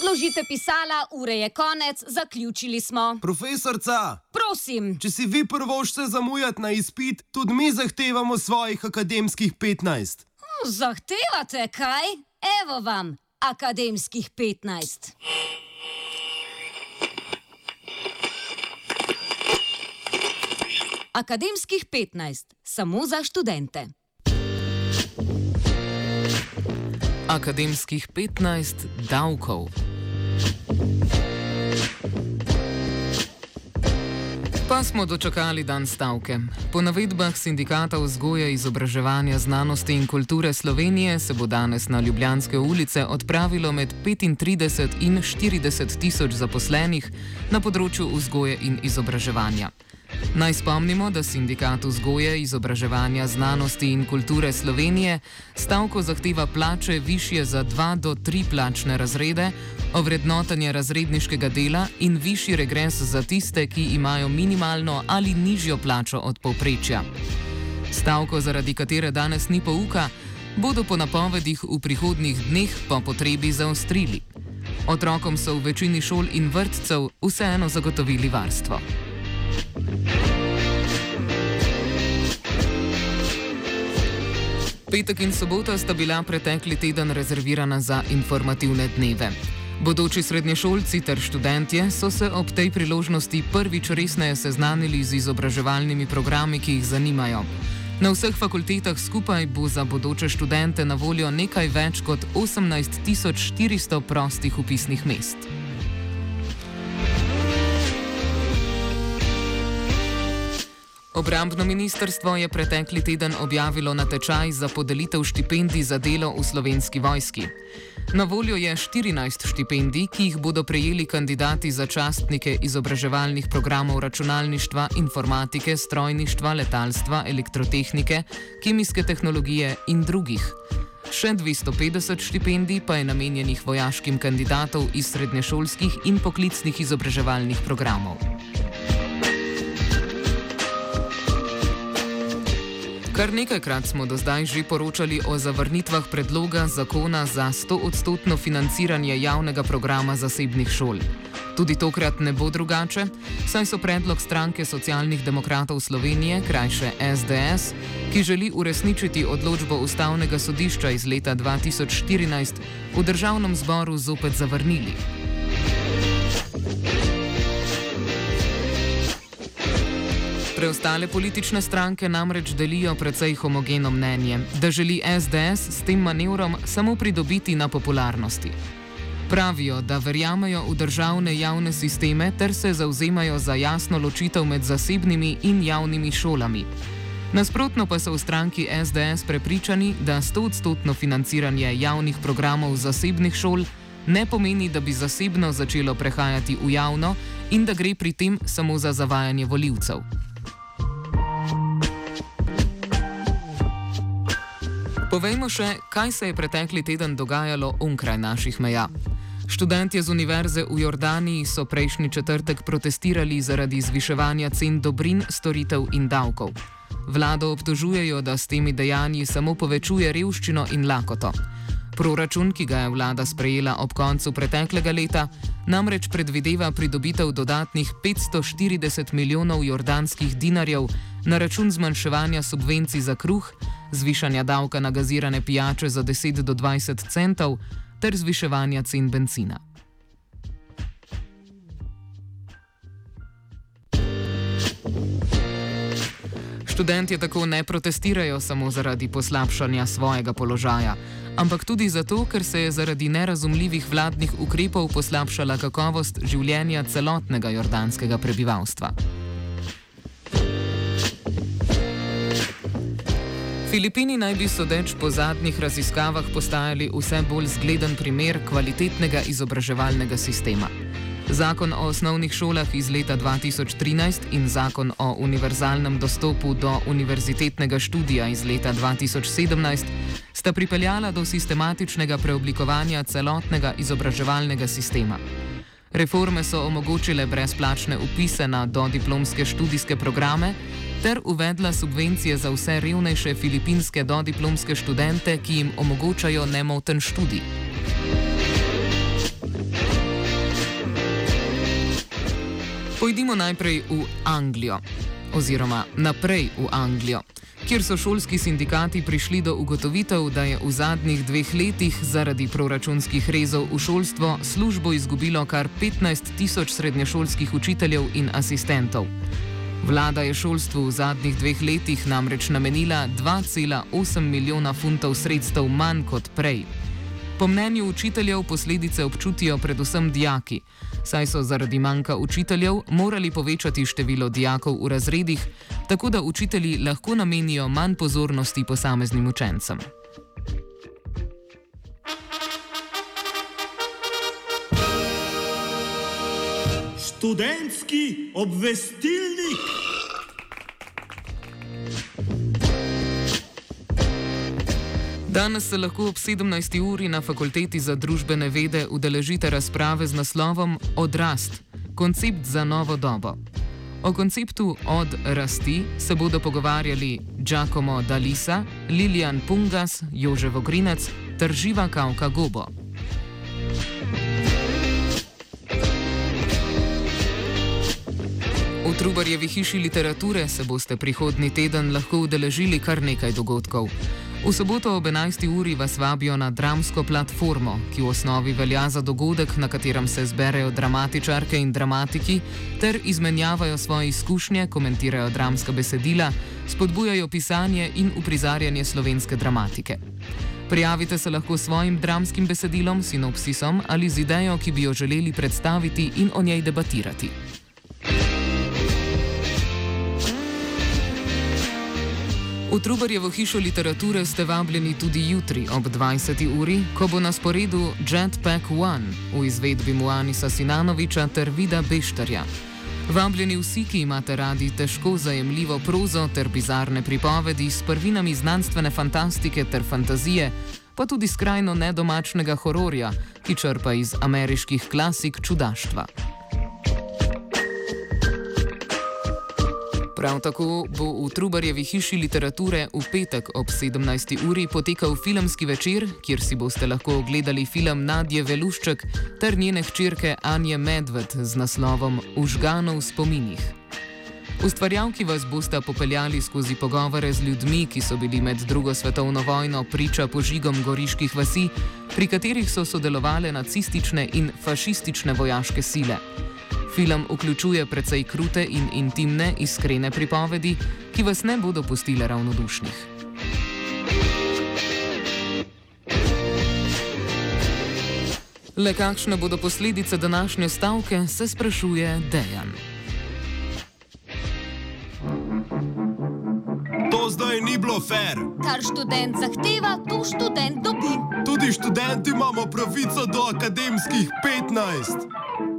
Zložite pisala, ure je konec, zaključili smo. Profesorca! Prosim. Če si vi prvošče zamujati na izpit, tudi mi zahtevamo svojih akademskih 15. Zahtevate kaj? Evo vam, akademskih 15. Akademskih 15, samo za študente. Akademskih 15 davkov. Pa smo dočakali dan stavke. Po navedbah Sindikata vzgoje, izobraževanja, znanosti in kulture Slovenije se bo danes na Ljubljanske ulice odpravilo med 35 in 40 tisoč zaposlenih na področju vzgoje in izobraževanja. Naj spomnimo, da Sindikat vzgoje, izobraževanja, znanosti in kulture Slovenije stavko zahteva plače višje za 2 do 3 plačne razrede, ovrednotenje razredniškega dela in višji regres za tiste, ki imajo minimalno ali nižjo plačo od povprečja. Stavko, zaradi katere danes ni pouka, bodo po napovedih v prihodnjih dneh po potrebi zaostrili. Otrokom so v večini šol in vrtcev vseeno zagotovili varstvo. Petek in sobota sta bila pretekli teden rezervirana za informativne dneve. Bodoči srednješolci ter študentje so se ob tej priložnosti prvič resneje seznanili z izobraževalnimi programi, ki jih zanimajo. Na vseh fakultetah skupaj bo za bodoče študente na voljo nekaj več kot 18.400 prostih vpisnih mest. Obrambno ministrstvo je pretekli teden objavilo natečaj za podelitev štipendij za delo v Slovenski vojski. Na voljo je 14 štipendij, ki jih bodo prejeli kandidati za častnike izobraževalnih programov računalništva, informatike, strojništva, letalstva, elektrotehnike, kemijske tehnologije in drugih. Še 250 štipendij pa je namenjenih vojaškim kandidatov iz srednješolskih in poklicnih izobraževalnih programov. Kar nekajkrat smo do zdaj že poročali o zavrnitvah predloga zakona za 100% financiranje javnega programa zasebnih šol. Tudi tokrat ne bo drugače, saj so predlog stranke Socialnih demokratov Slovenije, krajše SDS, ki želi uresničiti odločbo Ustavnega sodišča iz leta 2014, v državnem zboru zopet zavrnili. Preostale politične stranke namreč delijo precej homogeno mnenje, da želi SDS s tem manevrom samo pridobiti na popularnosti. Pravijo, da verjamejo v državne javne sisteme ter se zavzemajo za jasno ločitev med zasebnimi in javnimi šolami. Nasprotno pa so v stranki SDS prepričani, da 100% financiranje javnih programov zasebnih šol ne pomeni, da bi zasebno začelo prehajati v javno in da gre pri tem samo za zavajanje volivcev. Povejmo še, kaj se je pretekli teden dogajalo onkraj naših meja. Študentje z univerze v Jordaniji so prejšnji četrtek protestirali zaradi zviševanja cen dobrin, storitev in davkov. Vlado obtožujejo, da s temi dejanji samo povečuje revščino in lakoto. Proračun, ki ga je vlada sprejela ob koncu preteklega leta, namreč predvideva pridobitev dodatnih 540 milijonov jordanskih dinarjev na račun zmanjševanja subvencij za kruh, zvišanja davka na gazirane pijače za 10 do 20 centov ter zviševanja cen bencina. Študentje tako ne protestirajo samo zaradi poslabšanja svojega položaja, ampak tudi zato, ker se je zaradi nerazumljivih vladnih ukrepov poslabšala kakovost življenja celotnega jordanskega prebivalstva. Filipini naj bi sodeč po zadnjih raziskavah postajali vse bolj zgleden primer kvalitetnega izobraževalnega sistema. Zakon o osnovnih šolah iz leta 2013 in zakon o univerzalnem dostopu do univerzitetnega študija iz leta 2017 sta pripeljala do sistematičnega preoblikovanja celotnega izobraževalnega sistema. Reforme so omogočile brezplačne vpise na dodiplomske študijske programe ter uvedla subvencije za vse revnejše filipinske dodiplomske študente, ki jim omogočajo nemoten študij. Pojdimo najprej v Anglijo, oziroma naprej v Anglijo, kjer so šolski sindikati prišli do ugotovitev, da je v zadnjih 2 letih zaradi proračunskih rezov v šolstvo službo izgubilo kar 15.000 srednješolskih učiteljev in asistentov. Vlada je šolstvu v zadnjih 2 letih namreč namenila 2,8 milijona funtov sredstev manj kot prej. Po mnenju učiteljev posledice občutijo predvsem dijaki, saj so zaradi manjka učiteljev morali povečati število dijakov v razredih, tako da učitelji lahko namenijo manj pozornosti posameznim učencem. Študentski obvestilnik. Danes se lahko ob 17. uri na Fakulteti za družbene vede udeležite razprave z naslovom Odrast – koncept za novo dobo. O konceptu od rasti se bodo pogovarjali Giacomo D'Alisa, Lilian Pungas, Jože Vogrinec ter Živa Kavka Gobo. V Trubarjevi hiši literature se boste prihodnji teden lahko udeležili kar nekaj dogodkov. V soboto ob 11. uri vas vabijo na dramsko platformo, ki v osnovi velja za dogodek, na katerem se zberejo dramatičarke in dramatiki ter izmenjavajo svoje izkušnje, komentirajo dramska besedila, spodbujajo pisanje in uprizarjanje slovenske dramatike. Prijavite se lahko s svojim dramskim besedilom, sinopsisom ali z idejo, ki bi jo želeli predstaviti in o njej debatirati. V Trubarjevo hišo literature ste vabljeni tudi jutri ob 20. uri, ko bo na sporedu Jetpack One v izvedbi Muanisa Sinanoviča ter Vida Beštarja. Vabljeni vsi, ki imate radi težko zajemljivo prozo ter bizarne pripovedi s prvinami znanstvene fantastike ter fantazije, pa tudi skrajno nedomačnega hororja, ki črpa iz ameriških klasik čudaštva. Prav tako bo v Trubarjevi hiši literature v petek ob 17. uri potekal filmski večer, kjer si boste lahko ogledali film Nadje Velušček ter njene hčerke Anje Medved z naslovom Užgano v spominih. Ustvarjalki vas boste popeljali skozi pogovore z ljudmi, ki so bili med drugo svetovno vojno priča požigom goriških vasi, pri katerih so sodelovale nacistične in fašistične vojaške sile. Film vključuje precej krute in intimne, iskrene pripovedi, ki vas ne bodo pustile ravnodušnih. Le kakšne bodo posledice današnje stavke, se sprašuje Dejan. To zdaj ni bilo fair. Kar študent zahteva, to študent dobi. Tudi študenti imamo pravico do akademskih 15.